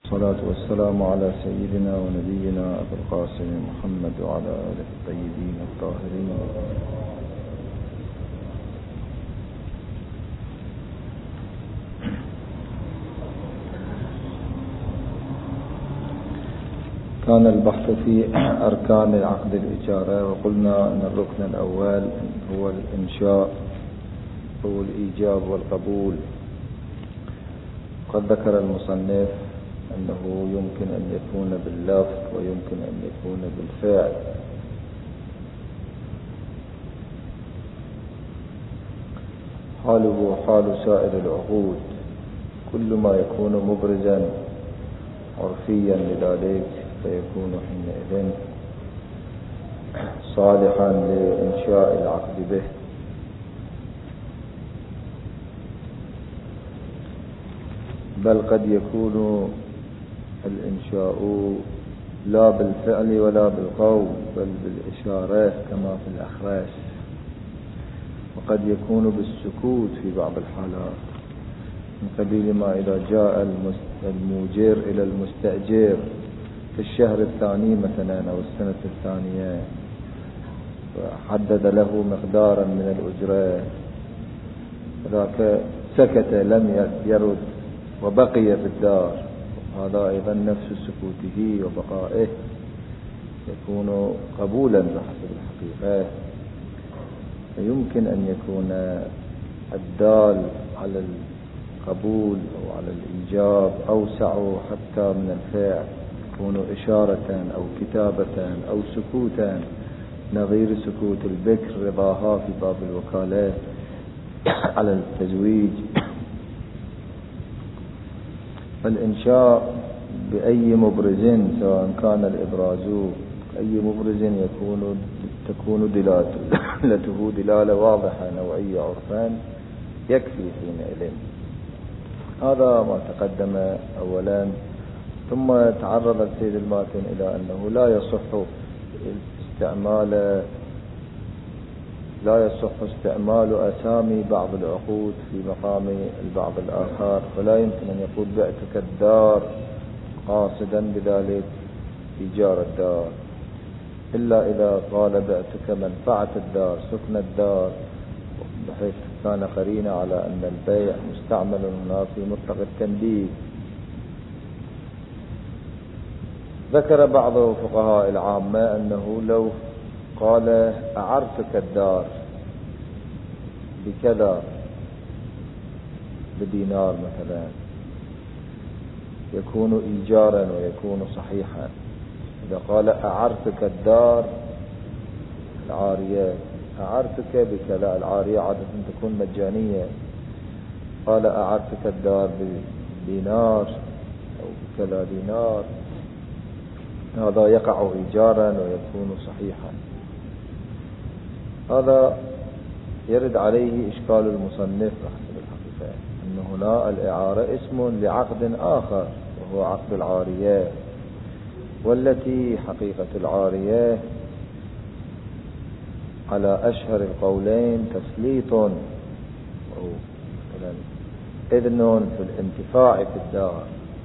والصلاة والسلام على سيدنا ونبينا أبي القاسم محمد وعلى آله الطيبين الطاهرين. كان البحث في أركان عقد الإجارة، وقلنا أن الركن الأول هو الإنشاء هو الإيجاب والقبول. قد ذكر المصنف أنه يمكن أن يكون باللفظ ويمكن أن يكون بالفعل. حاله حال سائر العقود، كل ما يكون مبرزا عرفيا لذلك فيكون حينئذ صالحا لإنشاء العقد به. بل قد يكون الإنشاء لا بالفعل ولا بالقول بل بالإشارة كما في الأخراس، وقد يكون بالسكوت في بعض الحالات، من قبيل ما إذا جاء الموجر إلى المستأجر في الشهر الثاني مثلا أو السنة الثانية وحدد له مقدارا من الأجرة، ذاك سكت لم يرد وبقي في الدار، هذا أيضا نفس سكوته وبقائه يكون قبولا بحسب الحقيقة. فيمكن أن يكون الدال على القبول أو على الإيجاب أوسع حتى من الفعل، يكون إشارة أو كتابة أو سكوتا، نظير سكوت البكر رضاها في باب الوكالة على التزويج. فالإنشاء بأي مبرز، سواء كان الإبراز أي مبرز تكون دلالته دلالة واضحة نوعية عرفان يكفي حينئذ. هذا ما تقدم أولا. ثم تعرض السيد الماتن إلى أنه لا يصح استعمال أسامي بعض العقود في مقام البعض الآخر، فلا يمكن أن يقول بعتك الدار قاصدا بذلك إيجار الدار، إلا إذا قال بعتك منفعة الدار سكن الدار، بحيث كان قرينة على أن البيع مستعمل هنا في مطلق التمليك. ذكر بعض فقهاء العامة أنه لو قال أعرتك الدار بكذا بدينار مثلا يكون إيجارا ويكون صحيحا. إذا قال أعرتك الدار العارية، أعرتك بكذا، العارية عادة تكون مجانية، قال أعرتك الدار بدينار أو بكذا دينار، هذا يقع إيجارا ويكون صحيحا. هذا يرد عليه إشكال المصنف بحسب الحقيقة، أن هنا الإعارة اسم لعقد آخر وهو عقد العارية، والتي حقيقة العارية على أشهر القولين تسليط أو إذن في الانتفاع في الدار،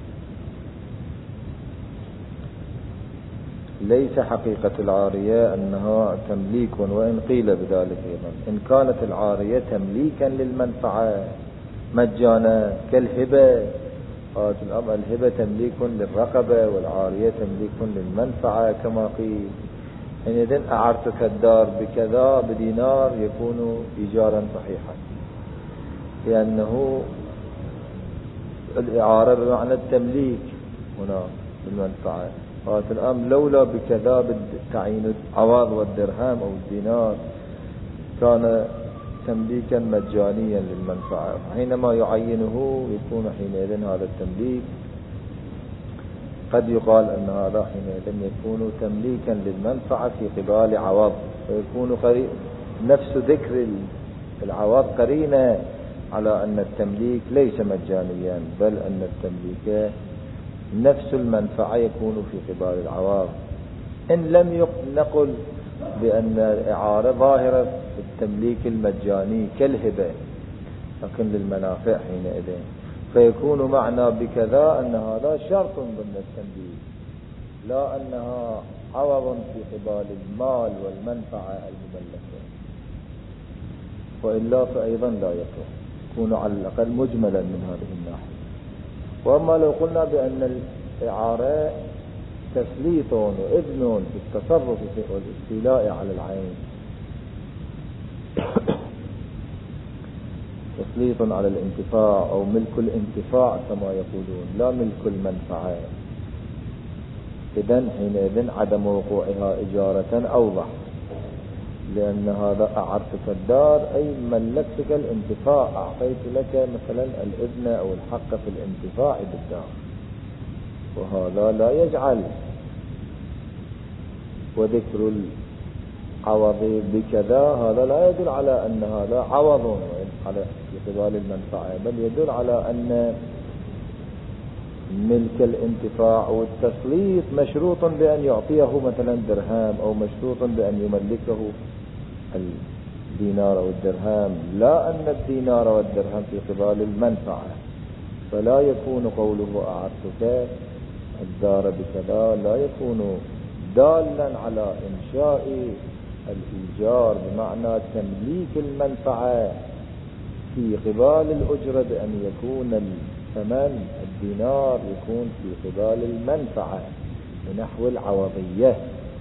ليس حقيقة العارية أنها تمليك، وإن قيل بذلك أيضا إن كانت العارية تمليكا للمنفعة مجانا كالهبة، قالت الأمر الهبة تمليك للرقبة والعارية تمليك للمنفعة كما قيل، حينئذ أعرتك الدار بكذا بدينار يكون إيجارا صحيحا، لأنه الإعارة بمعنى التمليك هنا بالمنفعة. قالت الأمر لولا بكذا بالتعيين العوض والدرهم أو الدينار كان تمليكا مجانيا للمنفعة، حينما يعينه يكون حينئذ هذا التمليك قد يقال أن هذا حينئذ يكون تمليكا للمنفعة في قبال عوض، ويكون نفس ذكر العوض قرينة على أن التمليك ليس مجانيا، بل أن التمليك نفس المنفعة يكون في قبال العوض. إن لم نقل بأن الإعارة ظاهرة في التمليك المجاني كالهبة، لكن للمنافع حينئذ فيكون معنى بكذا أن هذا شرط ضمن التنبيه، لا أنها عوض في قبال المال والمنفعة المملكة، وإلا فأيضا لا يكون على الأقل مجملا من هذه الناحية. وأما لو قلنا بأن الإعارة تسليط وإذن في التصرف والاستيلاء على العين، تسليط على الانتفاع أو ملك الانتفاع كما يقولون، لا ملك المنفعة، إذن حينئذ عدم وقوعها إجارة أوضح، لأن هذا أعرتك الدار أي ملكتك الانتفاع، أعطيت لك مثلا الإذن أو الحق في الانتفاع بالدار، وهذا لا يجعل. وذكر العوض بكذا هذا لا يدل على أن هذا عوض على في قبال المنفعة، بل يدل على أن ملك الانتفاع والتسليط مشروط بأن يعطيه مثلا درهم، أو مشروط بأن يملكه الدينار أو الدرهم، لا أن الدينار والدرهم في قبال المنفعة. فلا يكون قوله أعرتك الدار بكذا لا يكون دالا على إنشاء الإيجار بمعنى تمليك المنفعة في قبال الأجرة، بأن يكون الثمن الدينار يكون في قبال المنفعة بنحو العوضية.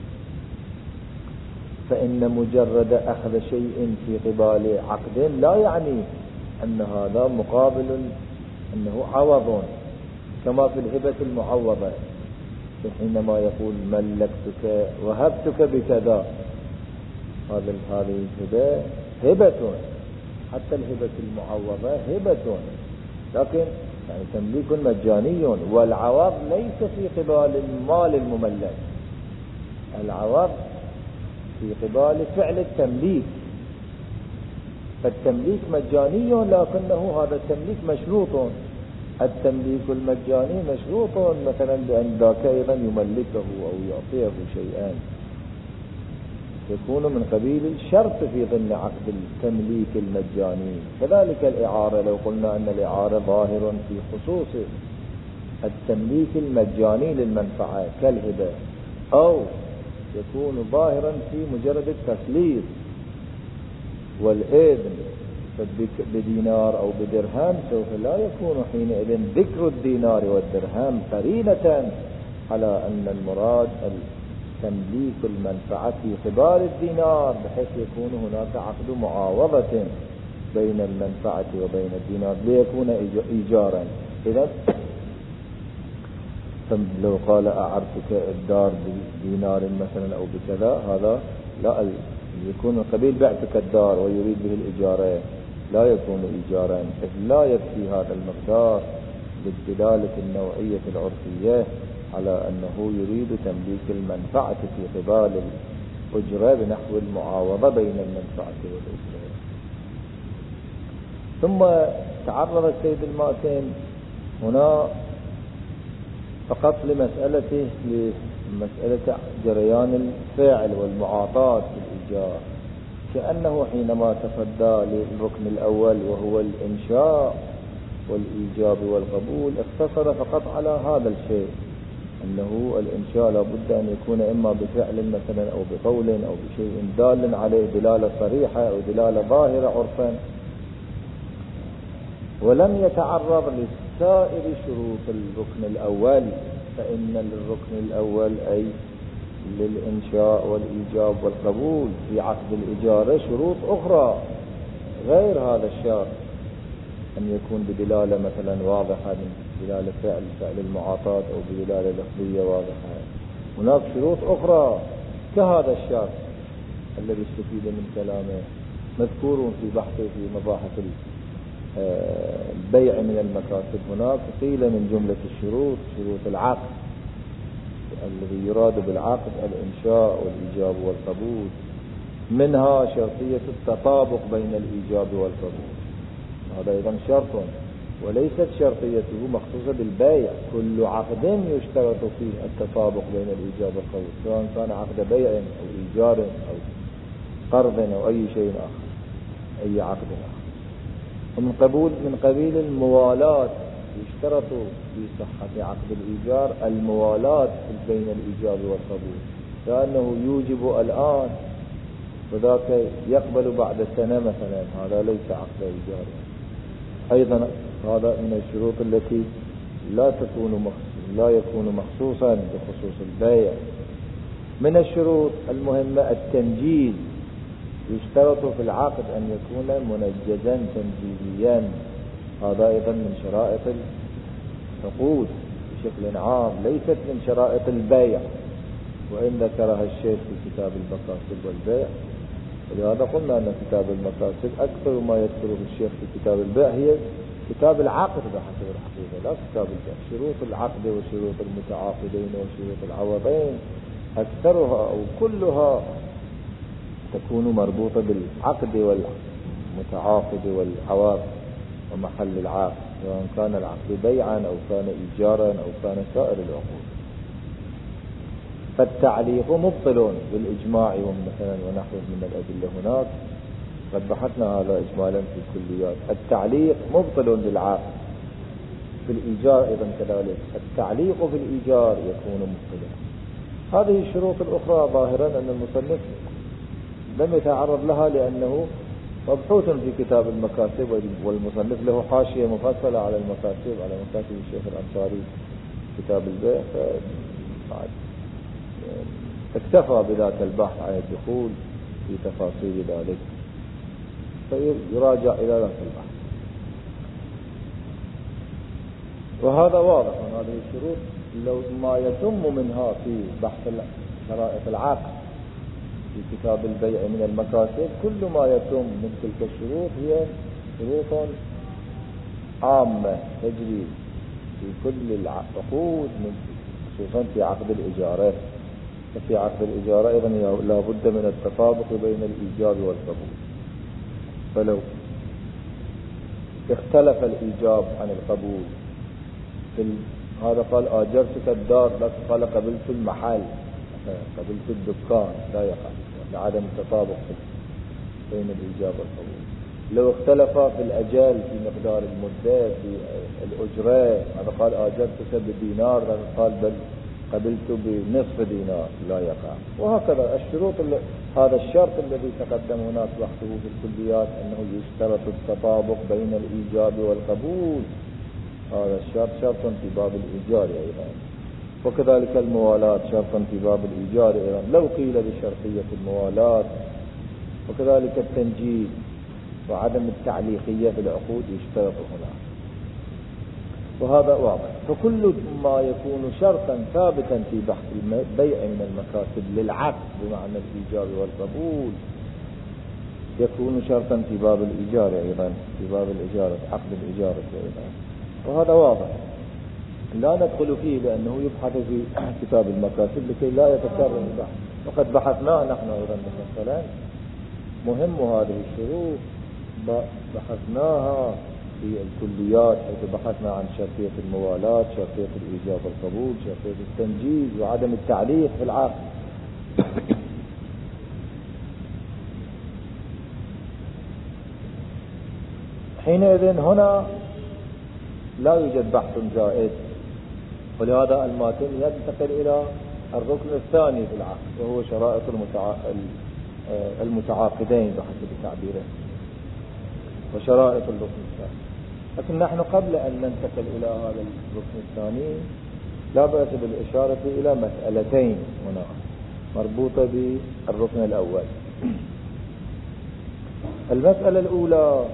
فإن مجرد أخذ شيء في قبال عقد لا يعني أن هذا مقابل أنه عوض، كما في الهبة المعوضة حينما يقول ملكتك وهبتك بكذا، هذه الهبة هبة، حتى الهبة المعوضة هبة، لكن يعني تمليك مجاني، والعوض ليس في قبال المال المملك، العوض في قبال فعل التمليك، فالتمليك مجاني لكنه هذا التمليك مشروط، التمليك المجاني مشروط مثلا بأن ذاك أيضا يملكه أو يعطيه شيئا، يكون من قبيل الشرط في ضمن عقد التمليك المجاني. كذلك الإعارة، لو قلنا أن الإعارة ظاهر في خصوص التمليك المجاني للمنفعة كالهبة، أو يكون ظاهرا في مجرد التسليط والإذن بدينار أو بدرهم، سوف لا يكون حينئذ ذكر الدينار والدرهم قرينة على أن المراد تمليك المنفعة في قبال الدينار، بحيث يكون هناك عقد معاوضة بين المنفعة وبين الدينار ليكون إيجارا. إذا لو قال أعرتك الدار بدينار مثلا أو بكذا، هذا لا يكون من قبيل بعتك الدار ويريد به الإجارة، لا يكون إيجارا، إذ لا يكفي هذا المقدار بالدلالة النوعية العرفية على أنه يريد تمليك المنفعة في قبال الأجرة بنحو المعاوضة بين المنفعة والأجرة. ثم تعرض السيد المأتم هنا فقط لمسألة جريان الفعل والمعاطاة في الإيجار، كأنه حينما تفضى للركن الأول وهو الإنشاء والإيجاب والقبول اقتصر فقط على هذا الشيء، أنه الإنشاء لابد أن يكون إما بفعل مثلا أو بقول أو بشيء دال عليه دلالة صريحة أو دلالة ظاهرة عرفا، ولم يتعرض لسائر شروط الركن الأول. فإن للركن الأول أي للإنشاء والإيجاب والقبول في عقد الإجارة شروط أخرى غير هذا الشرط، أن يكون بدلالة مثلا واضحة من دلالة فعل المعاطاة أو بدلالة لفظية واضحة. هناك شروط أخرى كهذا الشرط الذي استفيد من كلامه مذكور في بحثه في مباحث البيع من المكاسب. هناك قيل من جملة الشروط شروط العقد، الذي يراد بالعقد الإنشاء والإيجاب والقبول، منها شرطية التطابق بين الإيجاب والقبول، هذا أيضا شرط، وليست شرطيته مخصوصة بالبيع، كل عقد يشترط فيه التطابق بين الإيجاب والقبول، سواء كان عقد بيع أو إيجار أو قرض أو أي شيء آخر، أي عقد آخر. ومن قبيل الموالاة يشترط في صحة عقد الإيجار الموالاة بين الإيجاب والقبول، لأنه يوجب الآن وذاك يقبل بعد سنة مثلا، هذا ليس عقد إيجار. أيضا هذا من الشروط التي لا يكون مخصوصا بخصوص البيع. من الشروط المهمة التنجيز، يشترط في العقد أن يكون منجزا تنجيزيا، هذا أيضا من شرائط العقود بشكل عام، ليست من شرائط البيع، وإن ذكرها الشيخ في كتاب المكاسب والبيع. ولهذا قلنا أن كتاب المكاسب أكثر ما يذكره الشيخ في كتاب البيع هي كتاب العقد بحسب الحقيقة، لا كتاب البيع. شروط العقد وشروط المتعاقدين وشروط العوضين أكثرها أو كلها تكون مربوطة بالعقد والمتعاقد والعوض ومحل العقد، سواء كان العقد بيعا أو كان إيجارا أو كان سائر العقود. فالتعليق مبطل بالإجماع مثلا ونحو من الأدلة هناك، قد بحثنا هذا إجمالا في الكليات. التعليق مبطل للعقد، في الإيجار أيضا كذلك التعليق في الإيجار يكون مبطلا. هذه الشروط الأخرى ظاهرا أن المصنف لم يتعرض لها لأنه مبحوث في كتاب المكاسب، والمصنف له حاشية مفصلة على المكاسب، على مكاسب الشيخ الأنصاري كتاب البيع، اكتفى بذاك البحث عن الدخول في تفاصيل ذلك، فيراجع إلى ذاك البحث. وهذا واضح من هذه الشروط، لو ما يتم منها في بحث شرائط العقد في كتاب البيع من المكاسب، كل ما يتم من تلك الشروط هي شروط عامة تجري في كل العقود، خصوصا في عقد الإجارة. ففي عقد الإجارة أيضا لا بد من التطابق بين الإيجاب والقبول، فلو اختلف الإيجاب عن القبول هذا قال آجرتك الدار، قال قبلت المحل، قبلت الدكان، لا يقع لعدم التطابق بين الإيجاب والقبول. لو اختلف في الأجل في مقدار المدة في الأجرة، هذا قال آجرتك بدينار، هذا قال بل قبلت بنصف دينار، لا يقع. وهكذا الشروط. هذا الشرط الذي تقدم هناك وقته في الكليات أنه يشترط التطابق بين الإيجاب والقبول، هذا الشرط شرط في باب الإيجار أيضا، وكذلك الموالاة شرط في باب الإيجار أيضا لو قيل بشرطية الموالاة، وكذلك التنجيز وعدم التعليقية في العقود يشترط هنا، وهذا واضح. فكل ما يكون شرطا ثابتا في بحث البيع من المكاسب للعقد بمعنى الإيجار والقبول يكون شرطا في باب الإيجار أيضا، في باب الإجارة عقد الإجارة أيضا، وهذا واضح لا ندخل فيه لأنه يبحث في كتاب المكاسب لكي لا يتكرر البحث. وقد بحثناه نحن أيضا مثلا مهم هذه الشروط بحثناها في الكليات، حيث بحثنا عن شرطية الموالاة، شرطية الإيجاب والقبول، شرطية التنجيز وعدم التعليق في العقد. حينئذ هنا لا يوجد بحث زائد، ولهذا الماتن ينتقل إلى الركن الثاني في العقد، وهو شرائط المتعاقدين بحسب تعبيره وشرائط الركن الثاني. لكن نحن قبل أن ننتقل إلى هذا الركن الثاني لا بأس بالإشارة إلى مسألتين هنا مربوطة بالركن الأول. المسألة الأولى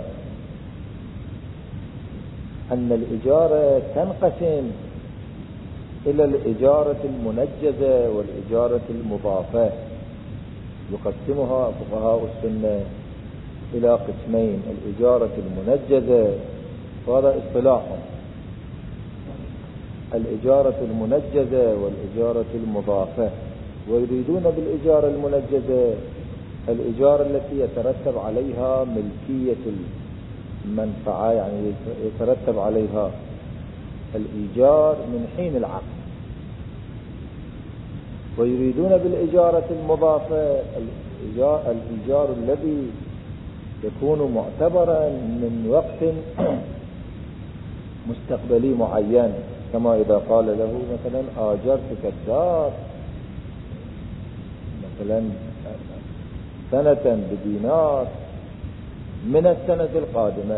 أن الإجارة تنقسم إلى الإجارة المنجزة والإجارة المضافة، يقسمها فقهاء السنة إلى قسمين: الإجارة المنجزة، وهذا اصطلاح، الإجارة المنجزة والإجارة المضافة. ويريدون بالإجارة المنجزة الإجارة التي يترتب عليها ملكية المنفعة، يعني يترتب عليها الإيجار من حين العقد. ويريدون بالإجارة المضافة الإيجار الذي يكون معتبرا من وقت مستقبلي معين، كما إذا قال له مثلا آجرتك الدار مثلا سنة بدينار من السنة القادمة،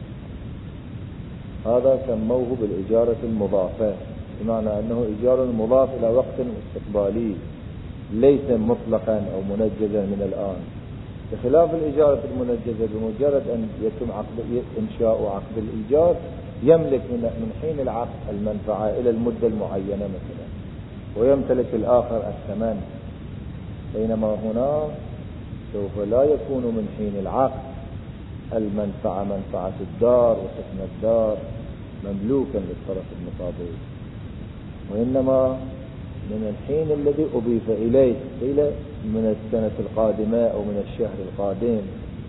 هذا سموه بالإجارة المضافة، بمعنى أنه إيجار مضاف إلى وقت استقبالي ليس مطلقا أو منجزا من الآن، بخلاف الإجارة المنجزة بمجرد أن يتم إنشاء عقد الإيجار يملك من حين العقد المنفعة إلى المدة المعينة مثلا، ويمتلك الآخر الثمن، بينما هنا سوف لا يكون من حين العقد المنفعة منفعة الدار وسكن الدار مملوكا للطرف المقابل، وإنما من الحين الذي أضيف إليه إلى من السنة القادمة أو من الشهر القادم.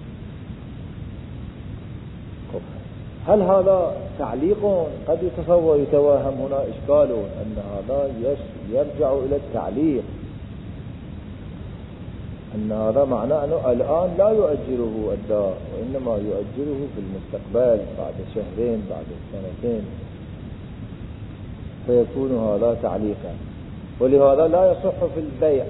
هل هذا تعليق؟ قد يتوهم هنا إشكال أن هذا يرجع إلى التعليق، أن هذا معناه أنه الآن لا يؤجره الدار، وإنما يؤجره في المستقبل بعد شهرين بعد سنتين، فيكون هذا تعليقا. ولهذا لا يصح في البيع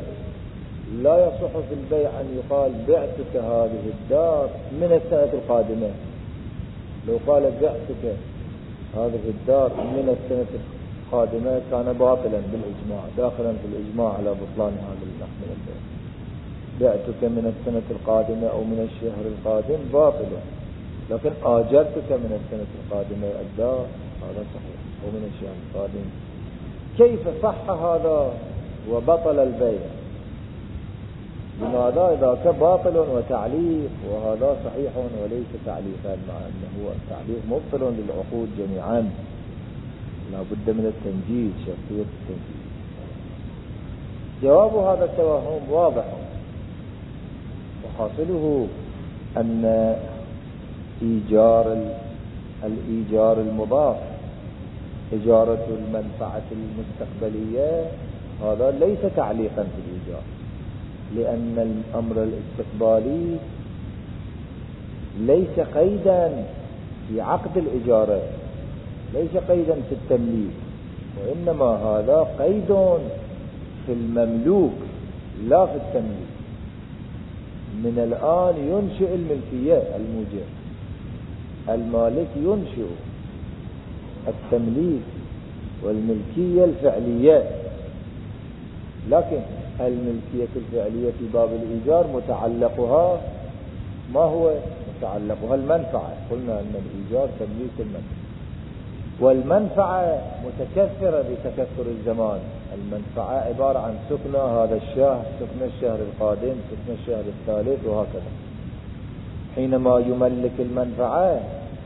أن يقال بعتك هذه الدار من السنة القادمة. لو قال بعتك هذه الدار من السنة القادمة كان باطلا بالإجماع، داخلا في الإجماع على بطلان هذا النحو من البيع. بعتك من السنة القادمة أو من الشهر القادم باطل، لكن آجرتك من السنة القادمة الدار هذا صحيح، أو من الشهر القادم. كيف صح هذا وبطل البيع؟ لماذا ذاك باطل وتعليق وهذا صحيح وليس تعليقا، مع أنه التعليق مبطل للعقود جميعا، لا بد من التنجيز، شرطية التنجيز. جواب هذا التوهم واضح، وحاصله أن الإيجار المضاف إجارة المنفعة المستقبلية هذا ليس تعليقا في الإيجار، لأن الأمر الاستقبالي ليس قيدا في عقد الإجارة، ليس قيدا في التمليك، وإنما هذا قيد في المملوك لا في التمليك. من الآن ينشئ الملكية الموجب، المالك ينشئ التمليك والملكية الفعلية، لكن الملكية الفعلية في باب الإيجار متعلقها ما هو؟ متعلقها المنفعة. قلنا أن الإيجار تمليك المنفعة، والمنفعة متكثرة بتكثر الزمان. المنفعة عبارة عن سكنة هذا الشهر، سكنة الشهر القادم، سكنة الشهر الثالث، وهكذا. حينما يملك المنفعة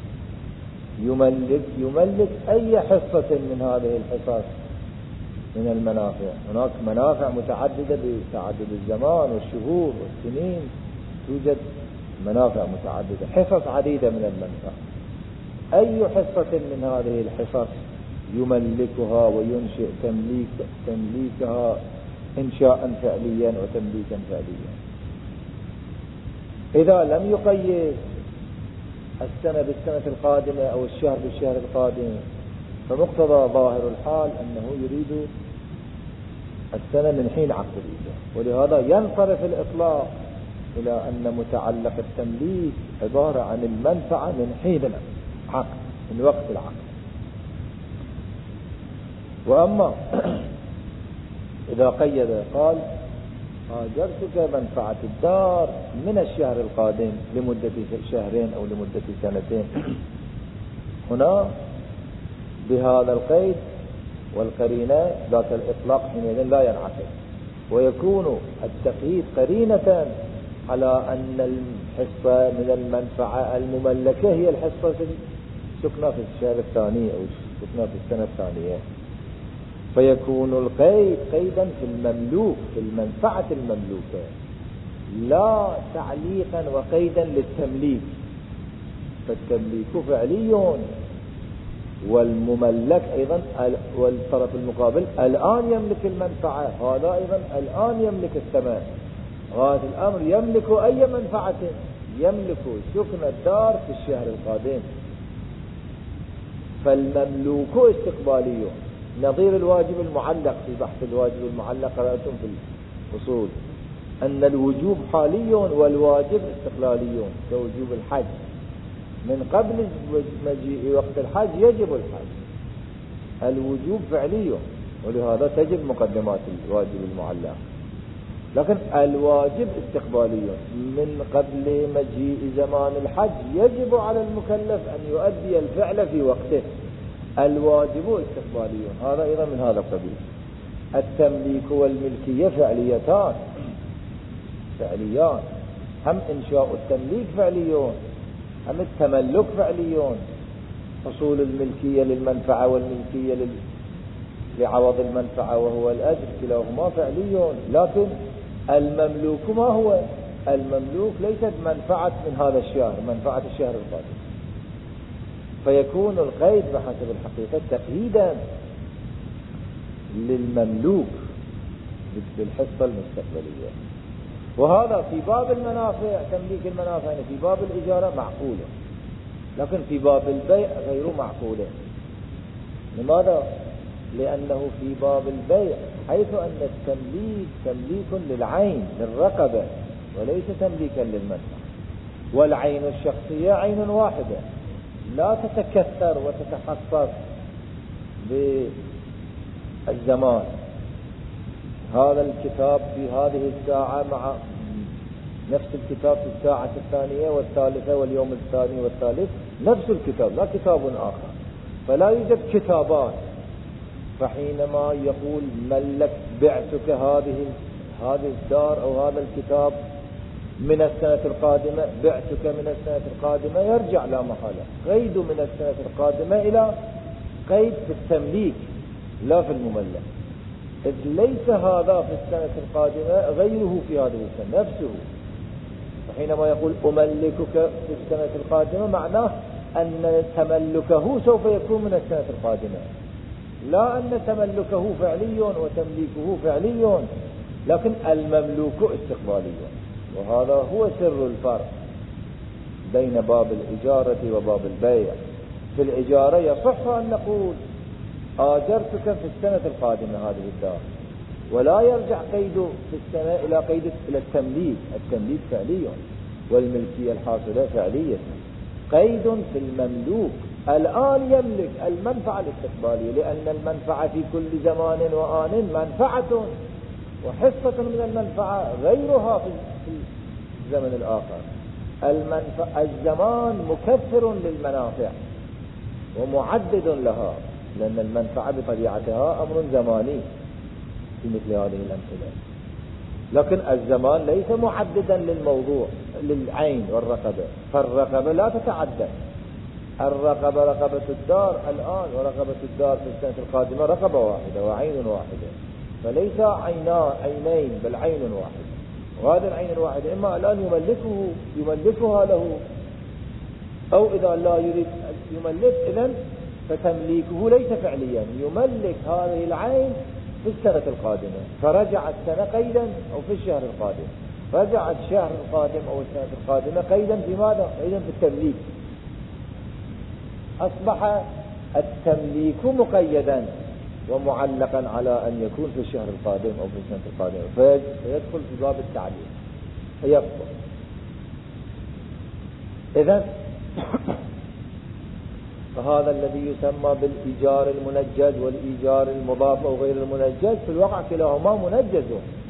يملك أي حصة من هذه الحصص من المنافع. هناك منافع متعددة بتعدد الزمان والشهور والسنين، توجد منافع متعددة، حصص عديدة من المنفعة. أي حصة من هذه الحصص يملكها وينشئ تمليكها إنشاء فعليا وتمليكا فعليا. إذا لم يقيد السنة بالسنة القادمة أو الشهر بالشهر القادم، فمقتضى ظاهر الحال أنه يريد السنة من حين عقد الإيجار، ولهذا ينصرف الإطلاق إلى أن متعلق التمليك عبارة عن المنفعة من حين العقد، من وقت العقد. وأما إذا قيد قال آجرتك منفعة الدار من الشهر القادم لمدة شهرين أو لمدة سنتين، هنا بهذا القيد والقرينة ذات الإطلاق حينئذ لا ينعقد، ويكون التقييد قرينة على أن الحصة من المنفعة المملكة هي الحصة السكنة في الشهر الثاني أو السكنة في السنة الثانية، فيكون القيد قيدا في المملوك، في المنفعة المملوكة، لا تعليقا وقيدا للتمليك. فالتمليك فعلي، والمملك أيضا والطرف المقابل الآن يملك المنفعة، هذا أيضا الآن يملك الثمن. غاية الأمر يملك أي منفعة؟ يملك سكن الدار في الشهر القادم. فالمملوك استقبالي، نظير الواجب المعلق. في بحث الواجب المعلق قرأتم في الأصول أن الوجوب حالي والواجب استقلالي، كوجوب الحج من قبل مجيء وقت الحج يجب الحج، الوجوب فعلي، ولهذا تجب مقدمات الواجب المعلق. لكن الواجب استقبالي، من قبل مجيء زمان الحج يجب على المكلف أن يؤدي الفعل في وقته، الواجب استقبالي. هذا أيضا من هذا القبيل. التمليك والملكية فعليتان، فعليان، هم إنشاء التمليك فعليون، هم التملك فعليون. حصول الملكية للمنفعة والملكية لعوض المنفعة وهو الأجر، كلاهما فعليون. لكن المملوك ما هو؟ المملوك ليست منفعة من هذا الشهر، منفعة الشهر القادم، فيكون القيد بحسب الحقيقة تقييدا للمملوك بالحصة المستقبلية. وهذا في باب المنافع، تمليك المنافع يعني في باب الإجارة معقولة، لكن في باب البيع غير معقولة. لماذا؟ لأنه في باب البيع حيث أن التمليك تمليك للعين للرقبة وليس تمليكا للمنفعة، والعين الشخصية عين واحدة لا تتكثر وتتحقق بالزمان. هذا الكتاب في هذه الساعة مع نفس الكتاب في الساعة الثانية والثالثة واليوم الثاني والثالث نفس الكتاب، لا كتاب آخر، فلا يوجد كتابان. فحينما يقول ملك بعتك هذه الدار أو هذا الكتاب من السنة القادمة، بعتك من السنة القادمة، يرجع لا محالة قيد من السنة القادمة إلى قيد في التمليك لا في المملك، إذ ليس هذا في السنة القادمة غيره في هذه السنة نفسه. فحينما يقول أملكك في السنة القادمة معناه أن تملكه سوف يكون من السنة القادمة، لا أن تملكه فعلي وتمليكه فعلي، لكن المملوك استقبالي. وهذا هو سر الفرق بين باب الإجارة وباب البيع. في الإجارة يصح أن نقول آجرتك في السنة القادمة هذه الدار، ولا يرجع قيد في السنة إلى قيد إلى التمليك، التمليك فعلي والملكية الحاصلة فعلية. قيد في المملوك الآن يملك المنفعة الاستقبالية، لأن المنفعة في كل زمان وآن منفعة، وحصة من المنفعة غيرها في الزمن الآخر. الزمان مكثر للمنافع ومعدد لها، لأن المنفعة بطبيعتها أمر زماني في مثل هذه الأمثلة. لكن الزمان ليس معددا للموضوع للعين والرقبة، فالرقبة لا تتعدد. الرقبة رقبة الدار الآن ورقبة الدار في السنة القادمة رقبة واحدة وعين واحدة، فليس عينين بل عين واحدة. وهذا العين الواحدة إما الآن يملكها له، أو إذا لا يريد يملك إذن فتمليكه ليس فعليا، يملك هذه العين في السنة القادمة، فرجع السنة قيدا أو في الشهر القادم، رجع الشهر القادم أو السنة القادمة قيدا في ماذا؟ قيدا في التمليك. أصبح التمليك مقيدا ومعلقا على أن يكون في الشهر القادم أو في السنة القادمة، فيدخل في باب التعليق فيبطل. إذن فهذا الذي يسمى بالإيجار المنجز والإيجار المضاف أو غير المنجز في الواقع كلاهما منجز.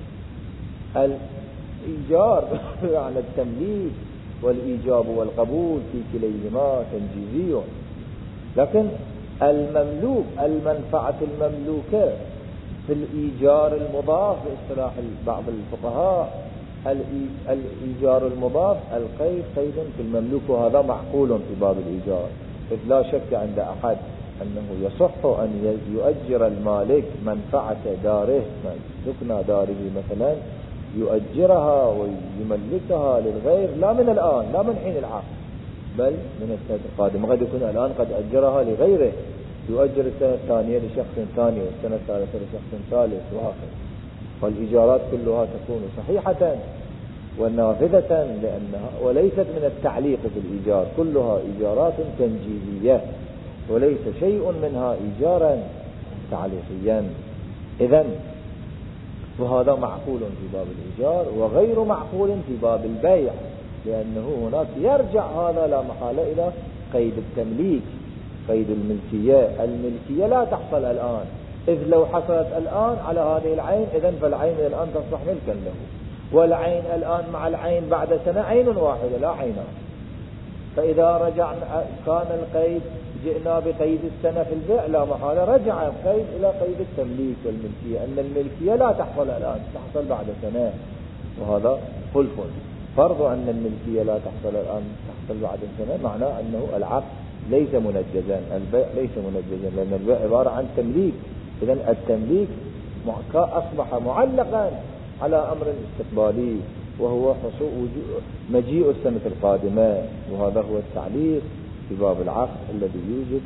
الإيجار يعني التمليك والإيجاب والقبول في كليهما تنجيزي، لكن المملوك المنفعة المملوكة في الإيجار المضاف باصطلاح بعض الفقهاء الإيجار المضاف القيد قيد في المملوك، وهذا معقول في باب الإيجار، إذ لا شك عند أحد أنه يصح أن يؤجر المالك منفعة داره، سكن داره مثلا، يؤجرها ويملكها للغير لا من الآن، لا من حين العقد، بل من السنة القادمة. قد يكون الآن قد أجرها لغيره، يؤجر السنة الثانية لشخص ثاني والسنة الثالثة لشخص ثالث وهكذا. فالإيجارات كلها تكون صحيحة ونافذة لأنها وليست من التعليق في الإيجار، كلها إيجارات تنجيزية وليس شيء منها إيجارا تعليقيا. إذن وهذا معقول في باب الإيجار وغير معقول في باب البيع، لأنه هناك يرجع هذا لا محالة إلى قيد التمليك، قيد الملكية لا تحصل الآن، إذ لو حصلت الآن على هذه العين إذن فالعين الآن تصبح ملكا له، والعين الآن مع العين بعد سنة عين واحدة لا عينان. فإذا رجعنا كان القيد جئنا بقيد السنة في البيع لا محالة رجع القيد إلى قيد التمليك والملكية، أن الملكية لا تحصل الآن تحصل بعد سنة، وهذا خلف. فرض أن الملكية لا تحصل الآن تحصل بعد سنة معناه أنه العقد ليس منجزا، البيع ليس منجزا، لأن البيع عبارة عن تمليك. إذن التمليك أصبح معلقا على أمر استقبالي وهو مجيء السنة القادمة، وهذا هو التعليق في باب العقد الذي يوجد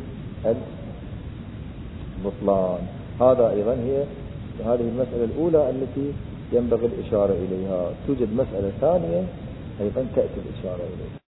البطلان. هذا أيضا هي هذه المسألة الأولى التي ينبغي الإشارة إليها. توجد مسألة ثانية أيضا تأتي الإشارة إليها.